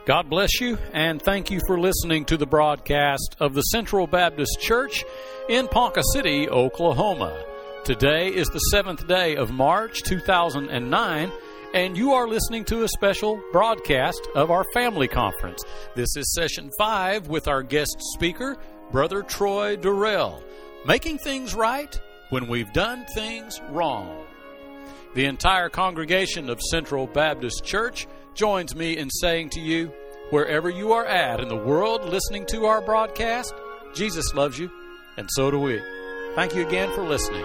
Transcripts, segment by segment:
God bless you, and thank you for listening to the broadcast of the Central Baptist Church in Ponca City, Oklahoma. Today is the 7th day of March 2009, and you are listening to a special broadcast of our family conference. This is session 5 with our guest speaker, Brother Troy Durrell, making things right when we've done things wrong. The entire congregation of Central Baptist Church joins me in saying to you, wherever you are at in the world listening to our broadcast, Jesus loves you, and so do we. Thank you again for listening.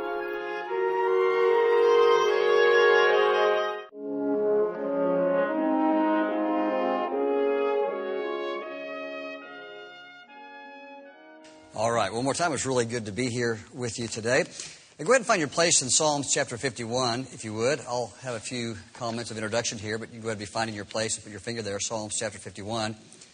All right, one more time. It's really good to be here with you today. Go ahead and find your place in Psalms chapter 51, if you would. I'll have a few comments of introduction here, but you can go ahead and be finding your place and put your finger there, Psalms chapter 51.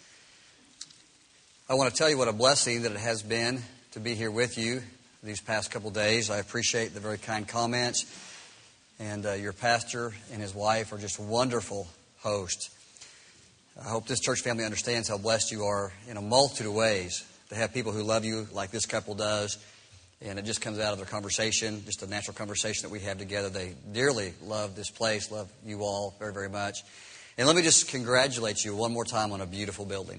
I want to tell you what a blessing that it has been to be here with you these past couple days. I appreciate the very kind comments, and your pastor and his wife are just wonderful hosts. I hope this church family understands how blessed you are in a multitude of ways to have people who love you like this couple does. And it just comes out of their conversation, just a natural conversation that we have together. They dearly love this place, love you all very, very much. And let me just congratulate you one more time on a beautiful building.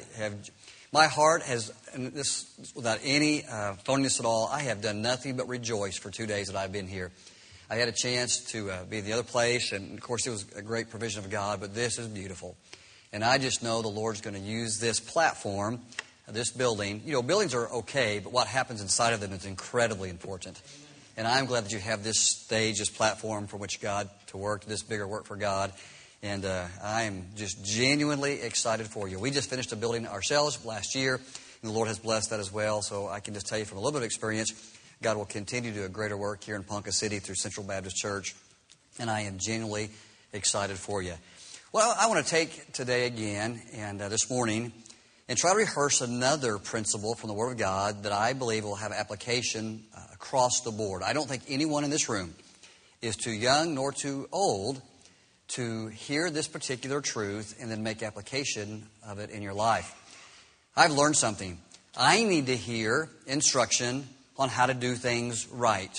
My heart has, and this without any phoniness at all, I have done nothing but rejoice for 2 days that I've been here. I had a chance to be in the other place, and of course it was a great provision of God, but this is beautiful. And I just know the Lord's going to use this platform, this building. You know, buildings are okay, but what happens inside of them is incredibly important. And I'm glad that you have this stage, this platform from which God to work, this bigger work for God. And I am just genuinely excited for you. We just finished a building ourselves last year, and the Lord has blessed that as well. So I can just tell you from a little bit of experience, God will continue to do a greater work here in Ponca City through Central Baptist Church. And I am genuinely excited for you. Well, I want to take today again and this morning and try to rehearse another principle from the Word of God that I believe will have application across the board. I don't think anyone in this room is too young nor too old to hear this particular truth and then make application of it in your life. I've learned something. I need to hear instruction on how to do things right.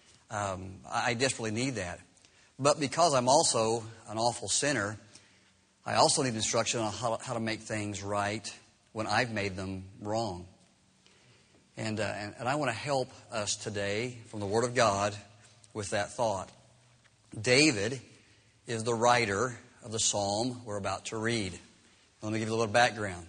I desperately need that. But because I'm also an awful sinner, I also need instruction on how to make things right when I've made them wrong. And I want to help us today from the Word of God with that thought. David is the writer of the psalm we're about to read. Let me give you a little background.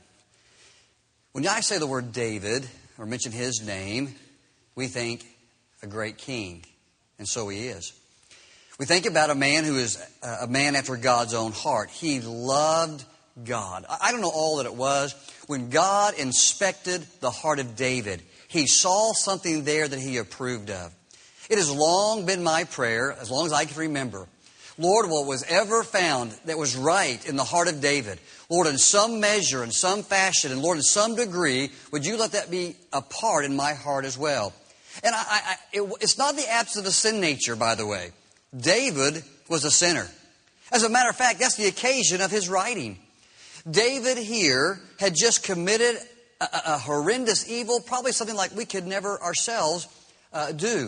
When I say the word David, or mention his name, we think a great king. And so he is. We think about a man who is a man after God's own heart. He loved God. I don't know all that it was. When God inspected the heart of David, He saw something there that He approved of. It has long been my prayer, as long as I can remember, Lord, what was ever found that was right in the heart of David, Lord, in some measure, in some fashion, and Lord, in some degree, would you let that be a part in my heart as well? And it's not the absence of a sin nature, by the way. David was a sinner. As a matter of fact, that's the occasion of his writing. David here had just committed a horrendous evil, probably something like we could never ourselves do.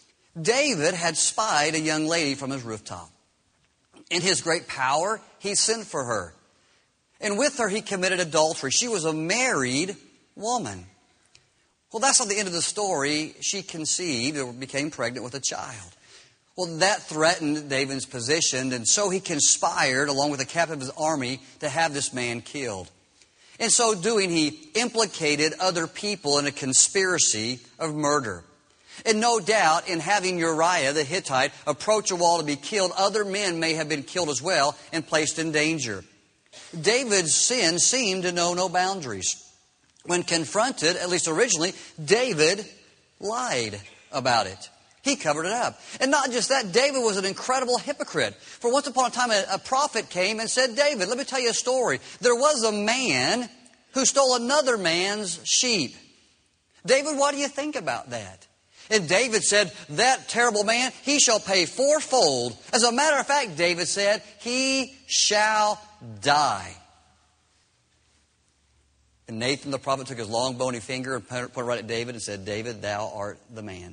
David had spied a young lady from his rooftop. In his great power, he sent for her. And with her, he committed adultery. She was a married woman. Well, that's not the end of the story. She conceived or became pregnant with a child. Well, that threatened David's position, and so he conspired, along with the captain of his army, to have this man killed. In so doing, he implicated other people in a conspiracy of murder. And no doubt, in having Uriah the Hittite approach a wall to be killed, other men may have been killed as well and placed in danger. David's sin seemed to know no boundaries. When confronted, at least originally, David lied about it. He covered it up. And not just that, David was an incredible hypocrite. For once upon a time, a prophet came and said, David, let me tell you a story. There was a man who stole another man's sheep. David, what do you think about that? And David said, that terrible man, he shall pay fourfold. As a matter of fact, David said, he shall die. And Nathan the prophet took his long bony finger and pointed right at David and said, David, thou art the man.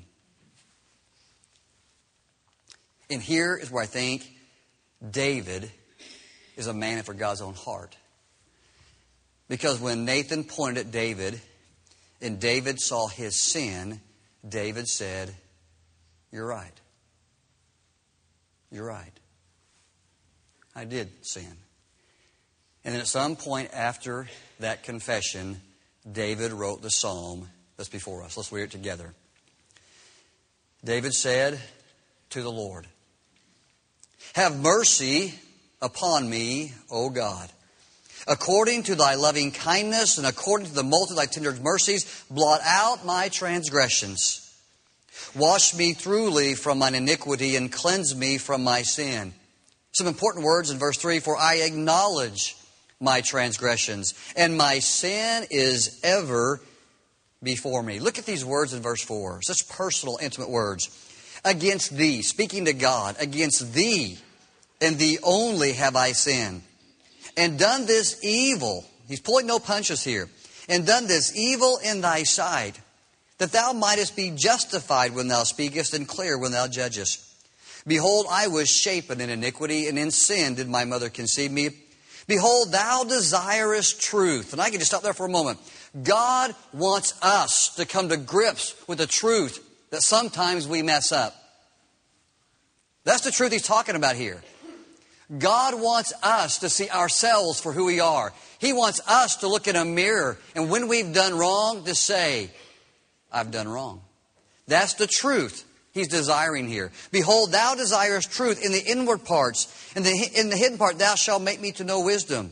And here is where I think David is a man after God's own heart. Because when Nathan pointed at David and David saw his sin, David said, you're right. You're right. I did sin. And then at some point after that confession, David wrote the psalm that's before us. Let's read it together. David said to the Lord, have mercy upon me, O God. According to thy loving kindness and according to the multitude of thy tender mercies, blot out my transgressions. Wash me thoroughly from mine iniquity and cleanse me from my sin. Some important words in verse 3, for I acknowledge my transgressions, and my sin is ever before me. Look at these words in verse 4, such personal, intimate words. Against thee, speaking to God, against thee and thee only have I sinned, and done this evil. He's pulling no punches here. And done this evil in thy sight, that thou mightest be justified when thou speakest, and clear when thou judgest. Behold, I was shapen in iniquity, and in sin did my mother conceive me. Behold, thou desirest truth. And I can just stop there for a moment. God wants us to come to grips with the truth that sometimes we mess up. That's the truth he's talking about here. God wants us to see ourselves for who we are. He wants us to look in a mirror, and when we've done wrong, to say, I've done wrong. That's the truth he's desiring here. Behold, thou desirest truth in the inward parts. In the hidden part, thou shalt make me to know wisdom.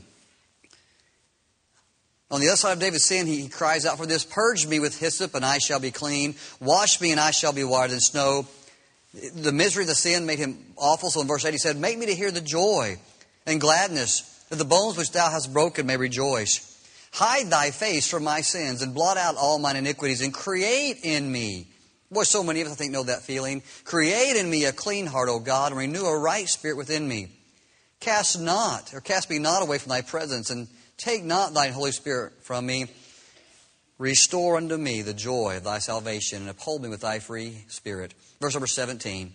On the other side of David's sin, he cries out for this. Purge me with hyssop, and I shall be clean. Wash me, and I shall be whiter than snow. The misery of the sin made him awful. So in verse 8 he said, make me to hear the joy and gladness, that the bones which thou hast broken may rejoice. Hide thy face from my sins, and blot out all mine iniquities, and create in me. Boy, so many of us, I think, know that feeling. Create in me a clean heart, O God, and renew a right spirit within me. Cast me not away from thy presence, and take not thine Holy Spirit from me. Restore unto me the joy of thy salvation, and uphold me with thy free spirit. Verse number 17.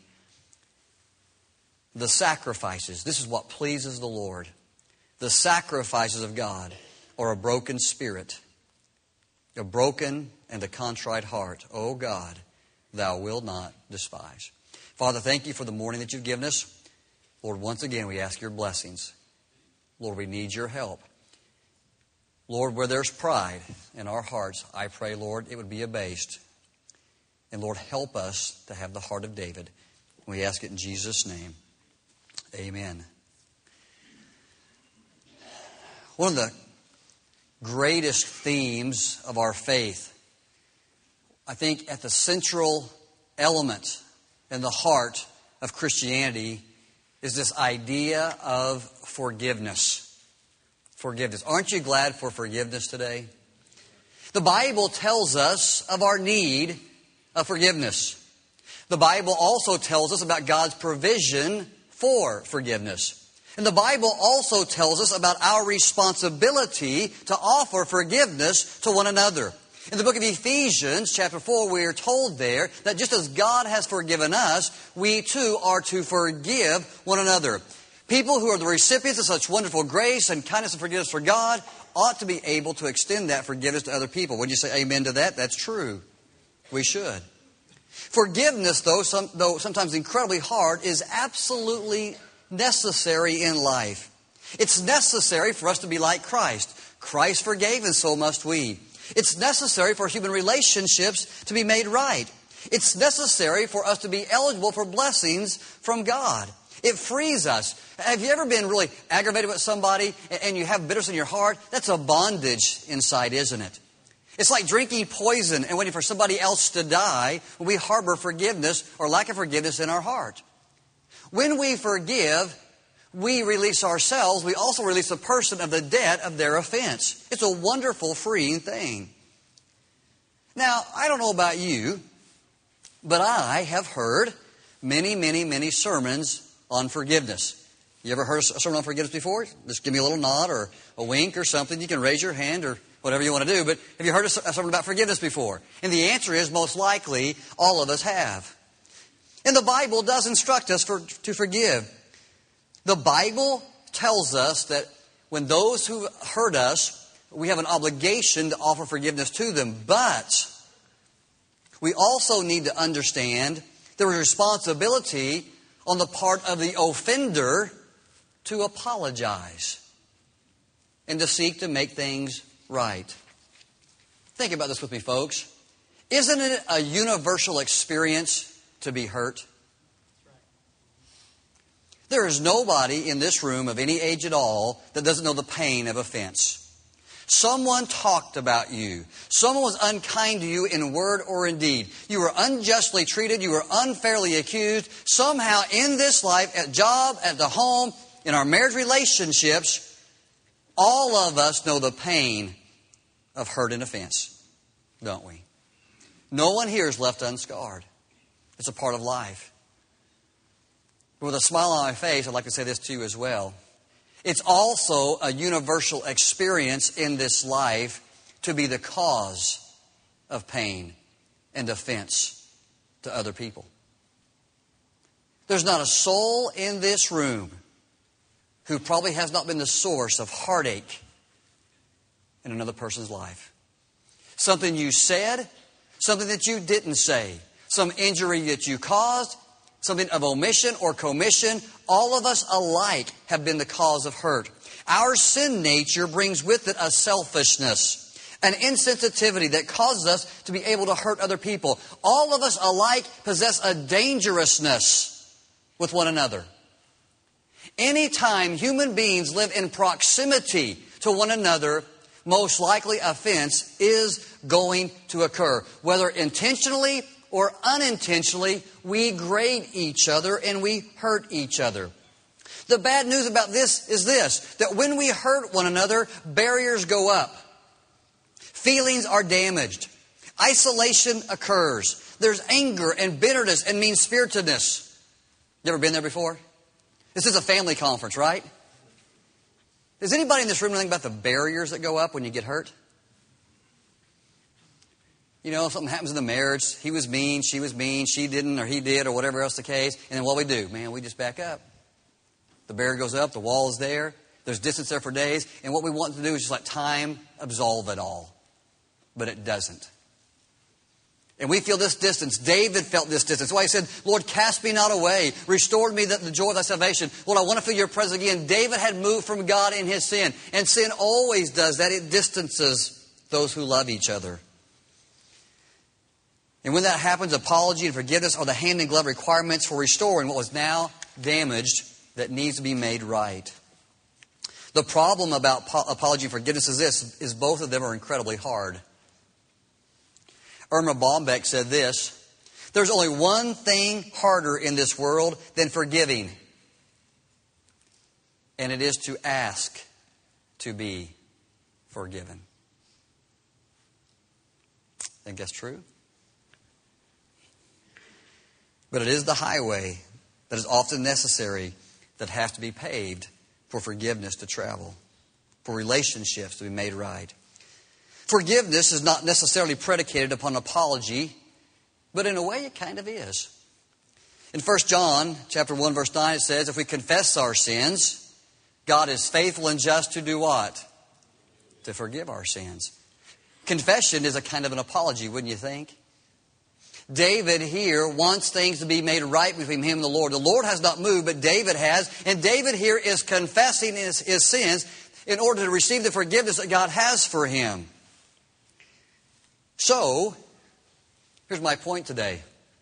The sacrifices. This is what pleases the Lord. The sacrifices of God are a broken spirit, a broken and a contrite heart. O God, thou wilt not despise. Father, thank you for the morning that you've given us. Lord, once again we ask your blessings. Lord, we need your help. Lord, where there's pride in our hearts, I pray, Lord, it would be abased. And Lord, help us to have the heart of David. We ask it in Jesus' name. Amen. One of the greatest themes of our faith, I think at the central element in the heart of Christianity, is this idea of forgiveness. Forgiveness. Aren't you glad for forgiveness today? The Bible tells us of our need of forgiveness. The Bible also tells us about God's provision for forgiveness. And the Bible also tells us about our responsibility to offer forgiveness to one another. In the book of Ephesians, chapter 4, we are told there that just as God has forgiven us, we too are to forgive one another. People who are the recipients of such wonderful grace and kindness and forgiveness for God ought to be able to extend that forgiveness to other people. Would you say amen to that? That's true. We should. Forgiveness, though sometimes incredibly hard, is absolutely necessary in life. It's necessary for us to be like Christ. Christ forgave, and so must we. It's necessary for human relationships to be made right. It's necessary for us to be eligible for blessings from God. It frees us. Have you ever been really aggravated with somebody and you have bitterness in your heart? That's a bondage inside, isn't it? It's like drinking poison and waiting for somebody else to die when we harbor forgiveness or lack of forgiveness in our heart. When we forgive, we release ourselves. We also release the person of the debt of their offense. It's a wonderful, freeing thing. Now, I don't know about you, but I have heard many sermons on forgiveness. You ever heard a sermon on forgiveness before? Just give me a little nod or a wink or something. You can raise your hand or whatever you want to do, but have you heard of something about forgiveness before? And the answer is most likely all of us have. And the Bible does instruct us to forgive. The Bible tells us that when those who hurt us, we have an obligation to offer forgiveness to them. But we also need to understand there is a responsibility on the part of the offender to apologize and to seek to make things right. Think about this with me, folks. Isn't it a universal experience to be hurt? There is nobody in this room of any age at all that doesn't know the pain of offense. Someone talked about you. Someone was unkind to you in word or in deed. You were unjustly treated. You were unfairly accused. Somehow in this life, at job, at the home, in our marriage relationships, all of us know the pain of hurt and offense, don't we? No one here is left unscarred. It's a part of life. With a smile on my face, I'd like to say this to you as well. It's also a universal experience in this life to be the cause of pain and offense to other people. There's not a soul in this room who probably has not been the source of heartache in another person's life. Something you said, something that you didn't say, some injury that you caused, something of omission or commission. All of us alike have been the cause of hurt. Our sin nature brings with it a selfishness, an insensitivity that causes us to be able to hurt other people. All of us alike possess a dangerousness with one another. Anytime human beings live in proximity to one another, most likely offense is going to occur. Whether intentionally or unintentionally, we grade each other and we hurt each other. The bad news about this is this, that when we hurt one another, barriers go up. Feelings are damaged. Isolation occurs. There's anger and bitterness and mean-spiritedness. You ever been there before? This is a family conference, right? Does anybody in this room know anything about the barriers that go up when you get hurt? You know, if something happens in the marriage, he was mean, she didn't, or he did, or whatever else the case. And then what we do? Man, we just back up. The barrier goes up, the wall is there, there's distance there for days, and what we want to do is just let time absolve it all. But it doesn't. And we feel this distance. David felt this distance. That's why he said, Lord, cast me not away. Restore me the joy of thy salvation. Lord, I want to feel your presence again. David had moved from God in his sin. And sin always does that. It distances those who love each other. And when that happens, apology and forgiveness are the hand-in-glove requirements for restoring what was now damaged that needs to be made right. The problem about apology and forgiveness is both of them are incredibly hard. Irma Bombeck said this, there's only one thing harder in this world than forgiving, and it is to ask to be forgiven. Think that's true? But it is the highway that is often necessary that has to be paved for forgiveness to travel, for relationships to be made right. Forgiveness is not necessarily predicated upon apology, but in a way it kind of is. In 1 John chapter 1, verse 9, it says, if we confess our sins, God is faithful and just to do what? To forgive our sins. Confession is a kind of an apology, wouldn't you think? David here wants things to be made right between him and the Lord. The Lord has not moved, but David has. And David here is confessing his sins in order to receive the forgiveness that God has for him. So, here's my point today.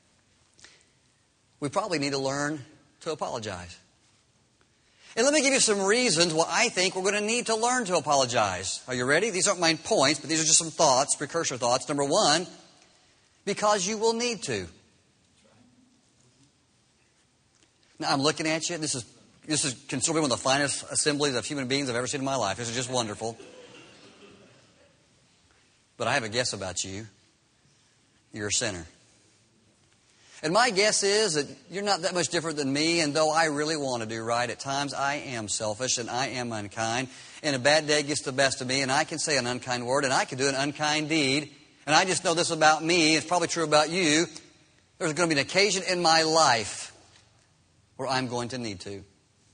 We probably need to learn to apologize. And let me give you some reasons why I think we're going to need to learn to apologize. Are you ready? These aren't my points, but these are just some thoughts, precursor thoughts. Number one, because you will need to. Now, I'm looking at you. This is considered one of the finest assemblies of human beings I've ever seen in my life. This is just wonderful. But I have a guess about you. You're a sinner. And my guess is that you're not that much different than me, and though I really want to do right, at times I am selfish and I am unkind, and a bad day gets the best of me, and I can say an unkind word, and I can do an unkind deed, and I just know this about me, it's probably true about you. There's going to be an occasion in my life where I'm going to need to.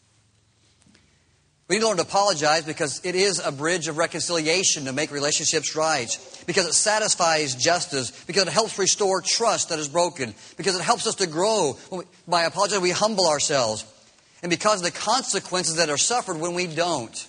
We need to learn to apologize because it is a bridge of reconciliation to make relationships right. Because it satisfies justice. Because it helps restore trust that is broken. Because it helps us to grow. By apologizing, we humble ourselves. And because of the consequences that are suffered when we don't.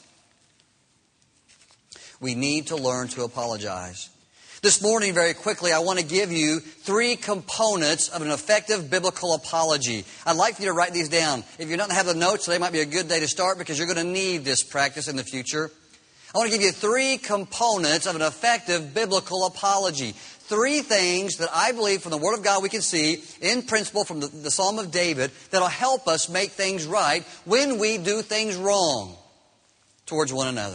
We need to learn to apologize. This morning, very quickly, I want to give you 3 components of an effective biblical apology. I'd like for you to write these down. If you don't have the notes, today might be a good day to start because you're going to need this practice in the future. I want to give you 3 components of an effective biblical apology. 3 things that I believe from the Word of God we can see, in principle from the Psalm of David, that will help us make things right when we do things wrong towards one another.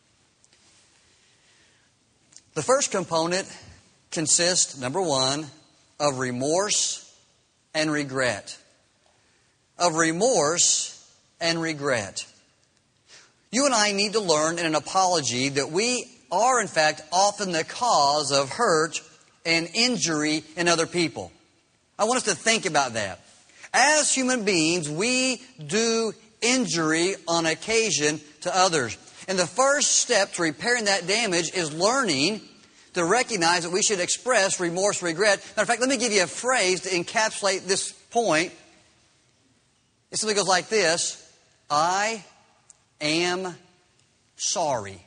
The first component consists, number 1, of remorse and regret. Of remorse and regret. You and I need to learn in an apology that we are, in fact, often the cause of hurt and injury in other people. I want us to think about that. As human beings, we do injury on occasion to others. And the first step to repairing that damage is learning to recognize that we should express remorse, regret. Matter of fact, let me give you a phrase to encapsulate this point. It simply goes like this: I am sorry.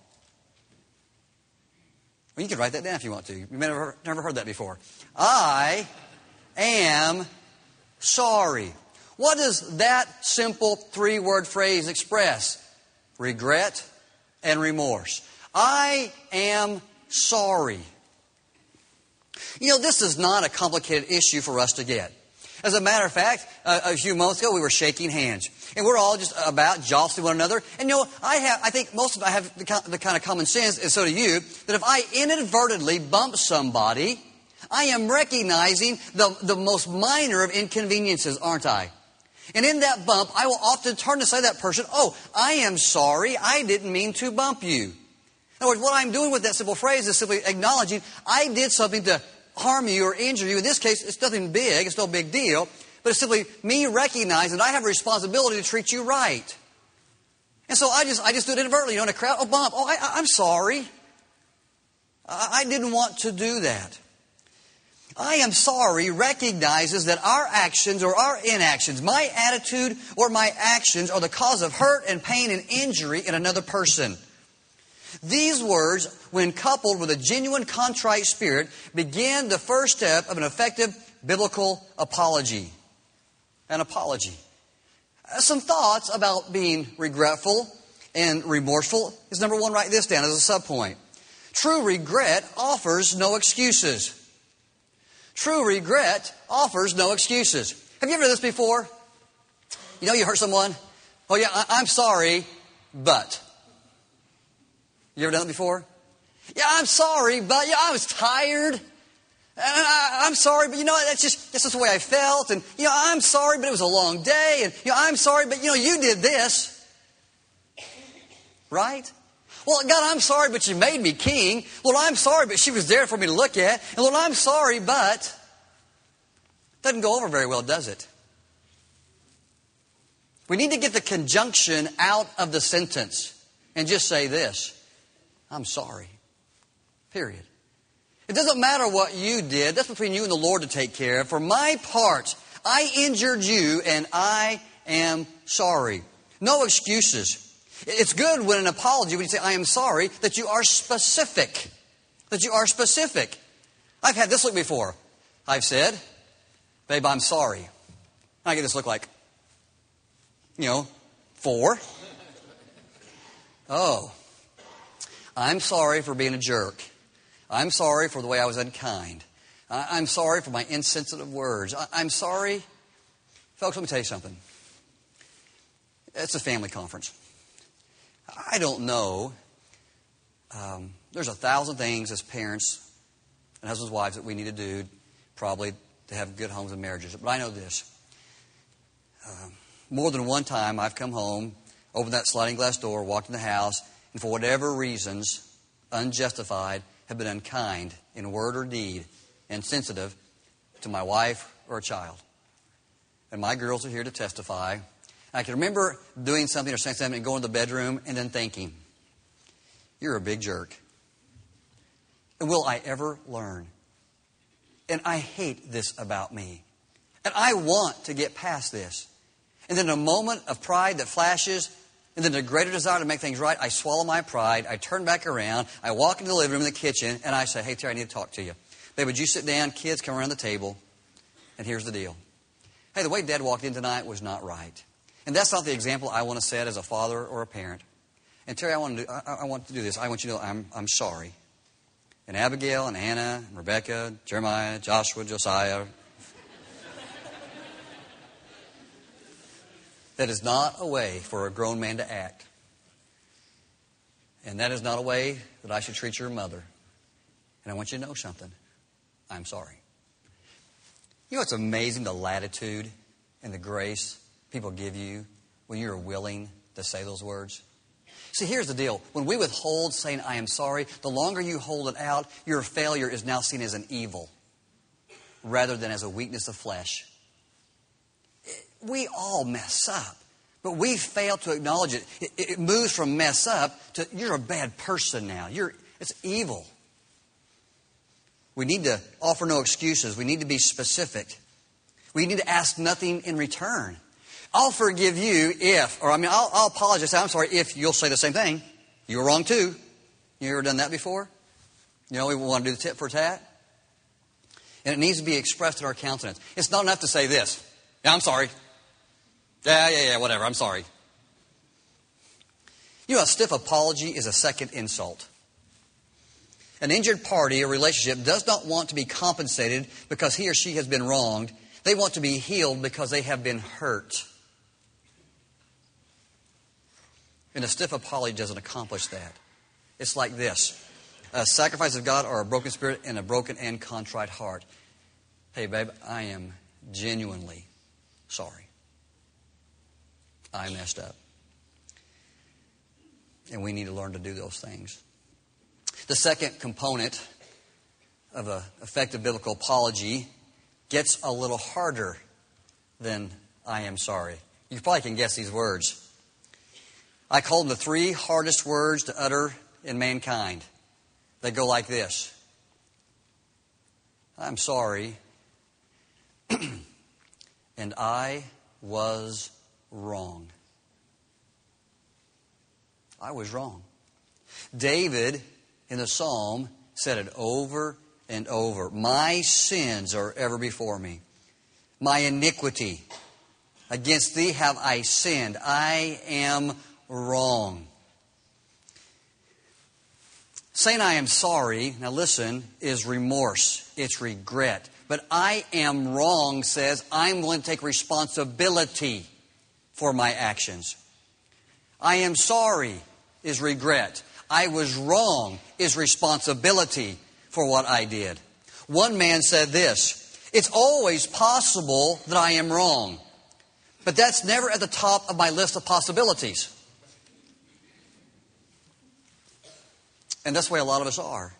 Well, you can write that down if you want to. You've never heard that before. I am sorry. What does that simple 3-word phrase express? Regret and remorse. I am sorry. You know, this is not a complicated issue for us to get. As a matter of fact, a few months ago we were shaking hands. And we're all just about jostling one another. And you know, I think most of us have the kind of common sense, and so do you, that if I inadvertently bump somebody, I am recognizing the most minor of inconveniences, aren't I? And in that bump, I will often turn to say to that person, oh, I am sorry, I didn't mean to bump you. In other words, what I'm doing with that simple phrase is simply acknowledging I did something to harm you or injure you. In this case, it's nothing big, it's no big deal, but it's simply me recognizing that I have a responsibility to treat you right. And so I just do it inadvertently, in a crowd, oh, bump, oh, I'm sorry. I didn't want to do that. I am sorry recognizes that our actions or our inactions, my attitude or my actions, are the cause of hurt and pain and injury in another person. These words, when coupled with a genuine contrite spirit, begin the first step of an effective biblical apology. An apology. Some thoughts about being regretful and remorseful is, number 1, write this down as a subpoint. True regret offers no excuses. True regret offers no excuses. Have you ever done this before? You know you hurt someone? Oh yeah, I'm sorry, but... You ever done it before? Yeah, I'm sorry, but I was tired. And I'm sorry, but that's just the way I felt. And I'm sorry, but it was a long day. And I'm sorry, but you did this. Right? Well, God, I'm sorry, but you made me king. Lord, I'm sorry, but she was there for me to look at. And Lord, I'm sorry, but... Doesn't go over very well, does it? We need to get the conjunction out of the sentence and just say this: I'm sorry. Period. It doesn't matter what you did. That's between you and the Lord to take care of. For my part, I injured you and I am sorry. No excuses. It's good when an apology, when you say, I am sorry, that you are specific. That you are specific. I've had this look before. I've said, babe, I'm sorry. I get this look like, 4. Oh, I'm sorry for being a jerk. I'm sorry for the way I was unkind. I'm sorry for my insensitive words. I'm sorry. Folks, let me tell you something. It's a family conference. I don't know. There's 1,000 things as parents and husbands and wives that we need to do probably to have good homes and marriages. But I know this. More than one time I've come home, opened that sliding glass door, walked in the house, and for whatever reasons, unjustified, have been unkind in word or deed, insensitive to my wife or a child. And my girls are here to testify. I can remember doing something or saying something and going to the bedroom and then thinking, you're a big jerk. And will I ever learn? And I hate this about me. And I want to get past this. And then a moment of pride that flashes, and then a greater desire to make things right, I swallow my pride, I turn back around, I walk into the living room, in the kitchen, and I say, hey, Terry, I need to talk to you. Babe, would you sit down? Kids, come around the table. And here's the deal. Hey, the way Dad walked in tonight was not right. And that's not the example I want to set as a father or a parent. And Terry, I want to do this. I want you to know I'm sorry. And Abigail and Anna and Rebecca, Jeremiah, Joshua, Josiah. That is not a way for a grown man to act. And that is not a way that I should treat your mother. And I want you to know something. I'm sorry. You know what's amazing? The latitude and the grace people give you when you're willing to say those words. See, here's the deal. When we withhold saying, I am sorry, the longer you hold it out, your failure is now seen as an evil rather than as a weakness of flesh. We all mess up, but we fail to acknowledge it. It moves from mess up to you're a bad person now. It's evil. We need to offer no excuses. We need to be specific. We need to ask nothing in return. I'll forgive you I'll apologize. I'm sorry if you'll say the same thing. You were wrong too. You ever done that before? You know, we want to do the tit for tat. And it needs to be expressed in our countenance. It's not enough to say this. Yeah, I'm sorry. Yeah, whatever. I'm sorry. You know, a stiff apology is a second insult. An injured party or relationship does not want to be compensated because he or she has been wronged. They want to be healed because they have been hurt. And a stiff apology doesn't accomplish that. It's like this. A sacrifice of God are a broken spirit and a broken and contrite heart. Hey, babe, I am genuinely sorry. I messed up. And we need to learn to do those things. The second component of an effective biblical apology gets a little harder than I am sorry. You probably can guess these words. I call them the 3 hardest words to utter in mankind. They go like this. I'm sorry, and I was wrong. I was wrong. David, in the psalm, said it over and over. My sins are ever before me. My iniquity. Against thee have I sinned. I am wrong. Saying I am sorry, now listen, is remorse. It's regret. But I am wrong says I'm going to take responsibility for my actions. I am sorry is regret. I was wrong is responsibility for what I did. One man said this, it's always possible that I am wrong, but that's never at the top of my list of possibilities. And that's the way a lot of us are.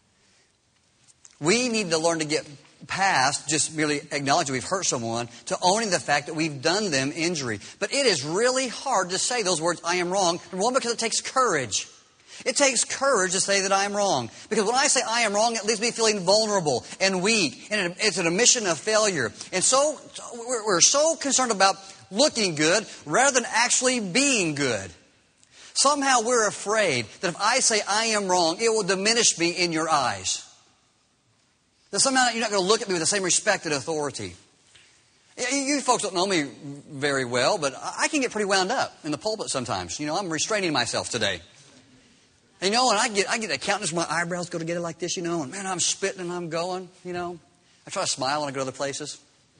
We need to learn to get past just merely acknowledging we've hurt someone to owning the fact that we've done them injury. But it is really hard to say those words, I am wrong. Number one, because it takes courage. It takes courage to say that I am wrong. Because when I say I am wrong, it leaves me feeling vulnerable and weak. And it's an admission of failure. And so we're so concerned about looking good rather than actually being good. Somehow we're afraid that if I say I am wrong, it will diminish me in your eyes. That somehow you're not going to look at me with the same respect and authority. You folks don't know me very well, but I can get pretty wound up in the pulpit sometimes. You know, I'm restraining myself today. And, you know, and I get accountants, my eyebrows go together like this, you know, and man, I'm spitting and I'm going, you know. I try to smile when I go to other places.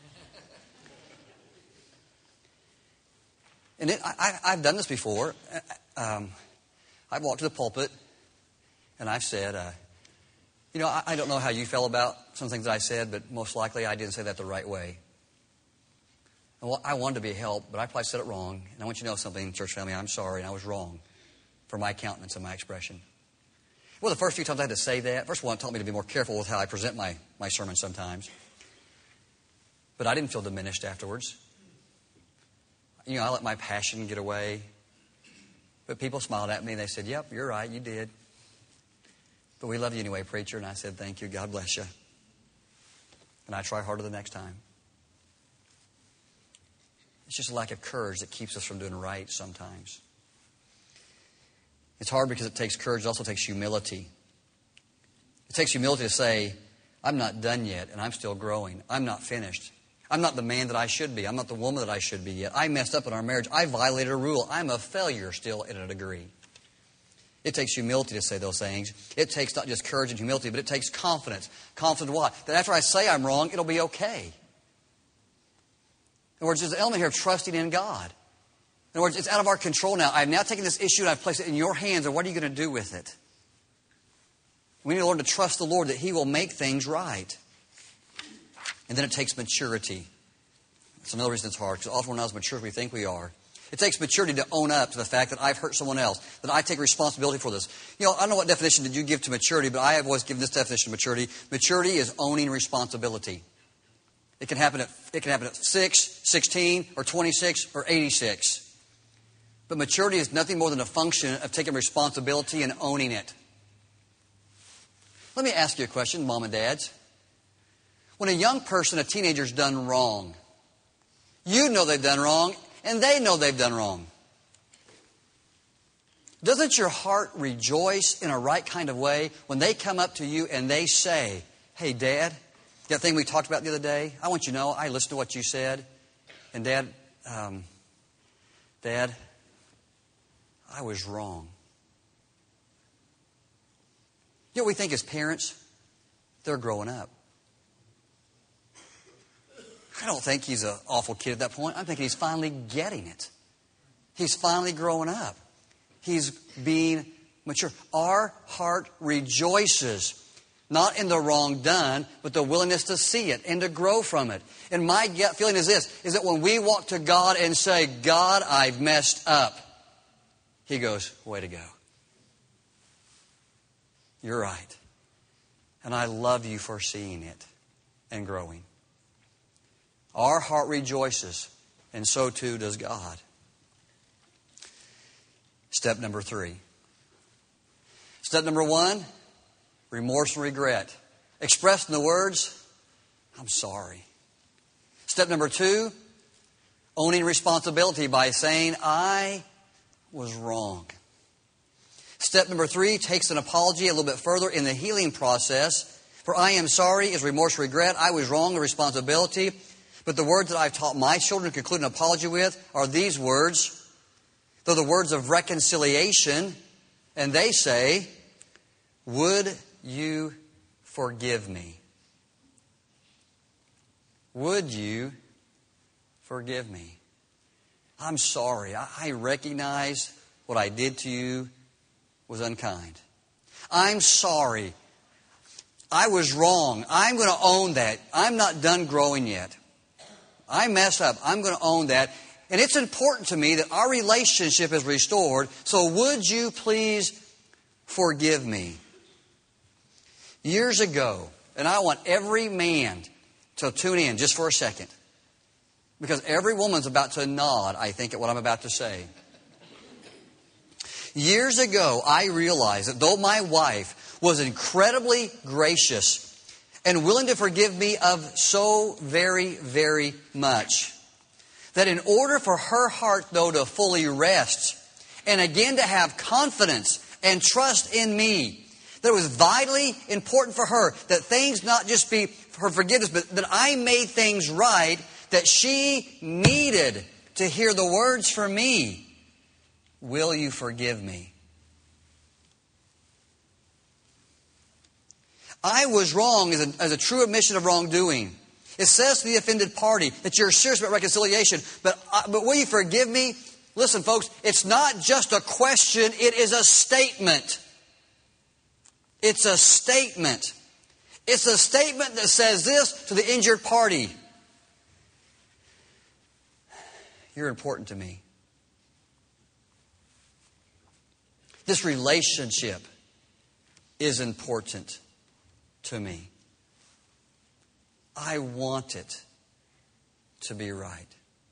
And I've done this before. I've walked to the pulpit and I've said, You know, I don't know how you felt about some things that I said, but most likely I didn't say that the right way. Well, I wanted to be a help, but I probably said it wrong. And I want you to know something, church family. I'm sorry, and I was wrong for my countenance and my expression. Well, the first few times I had to say that, first of all, it taught me to be more careful with how I present my sermon sometimes. But I didn't feel diminished afterwards. You know, I let my passion get away. But people smiled at me and they said, "Yep, you're right, you did. But we love you anyway, preacher." And I said, "Thank you, God bless you. And I try harder the next time." It's just a lack of courage that keeps us from doing right sometimes. It's hard because it takes courage. It also takes humility. It takes humility to say, "I'm not done yet, and I'm still growing. I'm not finished. I'm not the man that I should be. I'm not the woman that I should be yet. I messed up in our marriage. I violated a rule. I'm a failure still in a degree." It takes humility to say those things. It takes not just courage and humility, but it takes confidence. Confidence what? That after I say I'm wrong, it'll be okay. In other words, there's an element here of trusting in God. In other words, it's out of our control now. I've now taken this issue and I've placed it in your hands, and what are you going to do with it? We need to learn to trust the Lord that He will make things right. And then it takes maturity. That's another reason it's hard, because often we're not as mature as we think we are. It takes maturity to own up to the fact that I've hurt someone else, that I take responsibility for this. You know, I don't know what definition did you give to maturity, but I have always given this definition of maturity. Maturity is owning responsibility. It can happen at 6, 16, or 26, or 86. But maturity is nothing more than a function of taking responsibility and owning it. Let me ask you a question, mom and dads. When a young person, a teenager's done wrong, you know they've done wrong, and they know they've done wrong. Doesn't your heart rejoice in a right kind of way when they come up to you and they say, "Hey, Dad, that thing we talked about the other day, I want you to know I listened to what you said. And Dad, I was wrong." You know what we think as parents? They're growing up. I don't think he's an awful kid at that point. I'm thinking he's finally getting it. He's finally growing up. He's being mature. Our heart rejoices, not in the wrong done, but the willingness to see it and to grow from it. And my gut feeling is this, is that when we walk to God and say, "God, I've messed up," He goes, "Way to go. You're right. And I love you for seeing it and growing." Our heart rejoices, and so too does God. Step number 3. Step number 1, remorse and regret. Expressed in the words, "I'm sorry." Step number 2, owning responsibility by saying, "I was wrong." Step number 3 takes an apology a little bit further in the healing process. For "I am sorry" is remorse, regret. I was wrong, the responsibility. But the words that I've taught my children to conclude an apology with are these words. They're the words of reconciliation. And they say, "Would you forgive me? Would you forgive me? I'm sorry. I recognize what I did to you was unkind. I'm sorry. I was wrong. I'm going to own that. I'm not done growing yet. I messed up. I'm going to own that. And it's important to me that our relationship is restored. So would you please forgive me?" Years ago, and I want every man to tune in just for a second, because every woman's about to nod, I think, at what I'm about to say. Years ago, I realized that though my wife was incredibly gracious and willing to forgive me of so very, very much, that in order for her heart, though, to fully rest and again to have confidence and trust in me, that it was vitally important for her that things not just be her forgiveness, but that I made things right, that she needed to hear the words from me, "Will you forgive me?" I was wrong as a true admission of wrongdoing. It says to the offended party that you're serious about reconciliation, but will you forgive me? Listen, folks, it's not just a question, it is a statement. It's a statement. It's a statement that says this to the injured party. You're important to me. This relationship is important to me. I want it to be right.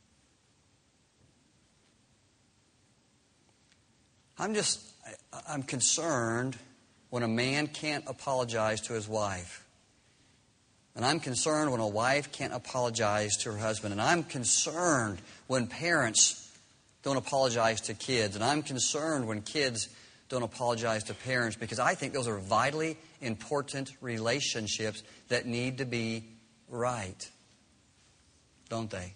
I'm concerned when a man can't apologize to his wife. And I'm concerned when a wife can't apologize to her husband. And I'm concerned when parents don't apologize to kids. And I'm concerned when kids don't apologize to parents, because I think those are vitally important relationships that need to be right. Don't they?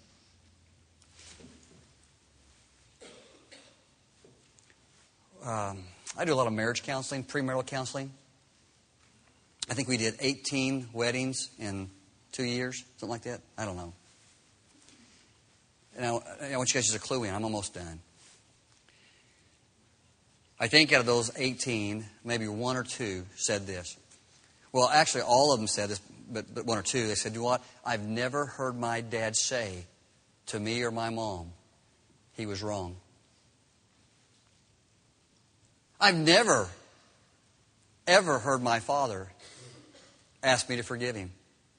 I do a lot of marriage counseling, premarital counseling. I think we did 18 weddings in 2 years, something like that. I don't know. And I want you guys just a clue in. I'm almost done. I think out of those 18, maybe one or two said this. Well, actually, all of them said this, but one or two. They said, you know what? I've never heard my dad say to me or my mom he was wrong. I've never, ever heard my father ask me to forgive him.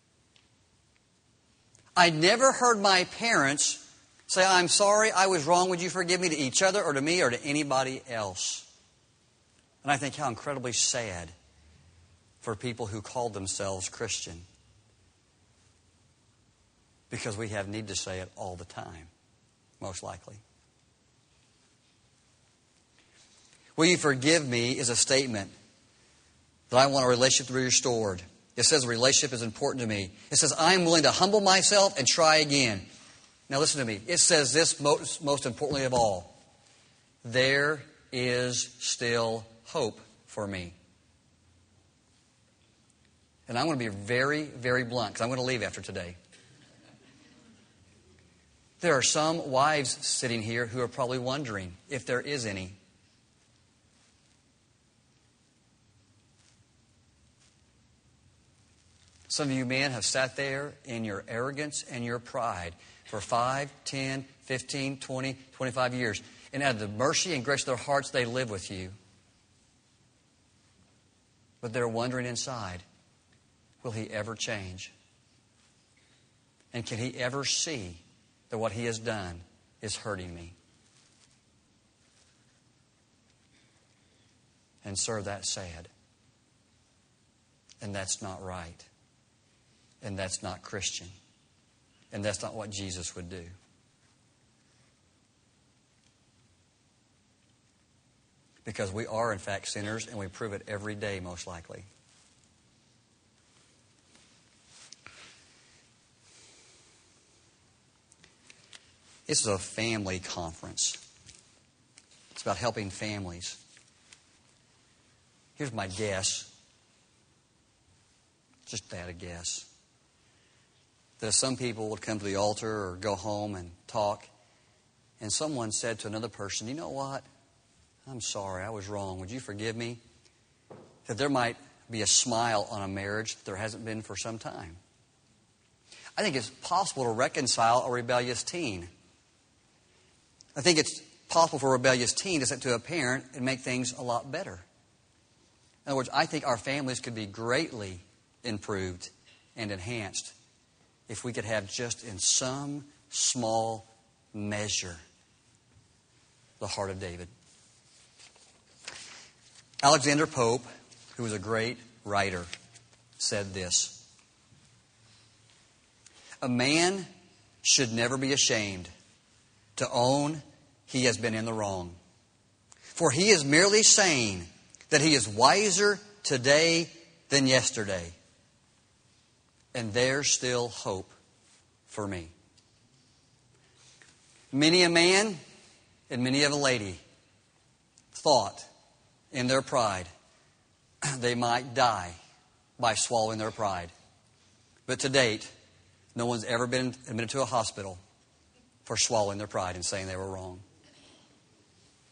I never heard my parents say, I'm sorry, I was wrong, would you forgive me, to each other or to me or to anybody else. And I think how incredibly sad for people who call themselves Christian. Because we have need to say it all the time, most likely. Will you forgive me is a statement that I want a relationship to be restored. It says a relationship is important to me. It says I'm willing to humble myself and try again. Now listen to me. It says this most importantly of all. There is still hope for me. And I'm going to be very, very blunt because I'm going to leave after today. There are some wives sitting here who are probably wondering if there is any. Some of you men have sat there in your arrogance and your pride for 5, 10, 15, 20, 25 years. And out of the mercy and grace of their hearts, they live with you. But they're wondering inside, will he ever change? And can he ever see that what he has done is hurting me? And sir, that's sad. And that's not right. And that's not Christian. And that's not what Jesus would do. Because we are, in fact, sinners, and we prove it every day, most likely. This is a family conference. It's about helping families. Here's my guess. Just that, a guess. That some people would come to the altar or go home and talk, and someone said to another person, you know what? I'm sorry, I was wrong. Would you forgive me? That there might be a smile on a marriage that there hasn't been for some time. I think it's possible to reconcile a rebellious teen. I think it's possible for a rebellious teen to sit to a parent and make things a lot better. In other words, I think our families could be greatly improved and enhanced if we could have just in some small measure the heart of David. Alexander Pope, who was a great writer, said this: a man should never be ashamed to own he has been in the wrong. For he is merely saying that he is wiser today than yesterday. And there's still hope for me. Many a man and many of a lady thought in their pride they might die by swallowing their pride. But to date, no one's ever been admitted to a hospital for swallowing their pride and saying they were wrong.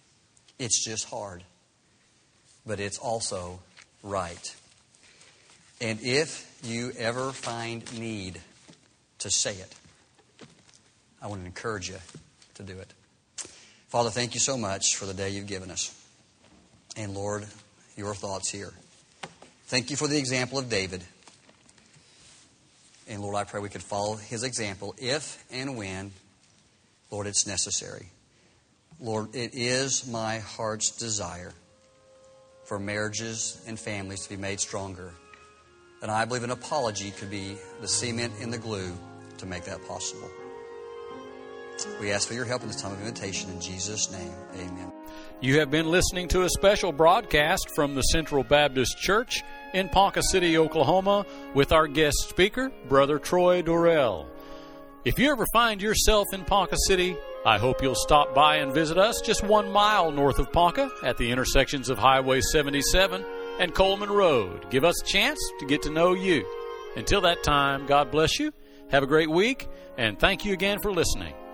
It's just hard. But it's also right. And if you ever find need to say it, I want to encourage you to do it. Father, thank you so much for the day you've given us. And Lord, your thoughts here. Thank you for the example of David. And Lord, I pray we could follow his example if and when, Lord, it's necessary. Lord, it is my heart's desire for marriages and families to be made stronger. And I believe an apology could be the cement and the glue to make that possible. We ask for your help in this time of invitation. In Jesus' name, amen. You have been listening to a special broadcast from the Central Baptist Church in Ponca City, Oklahoma, with our guest speaker, Brother Troy Dorrell. If you ever find yourself in Ponca City, I hope you'll stop by and visit us just 1 mile north of Ponca at the intersections of Highway 77 and Coleman Road. Give us a chance to get to know you. Until that time, God bless you. Have a great week, and thank you again for listening.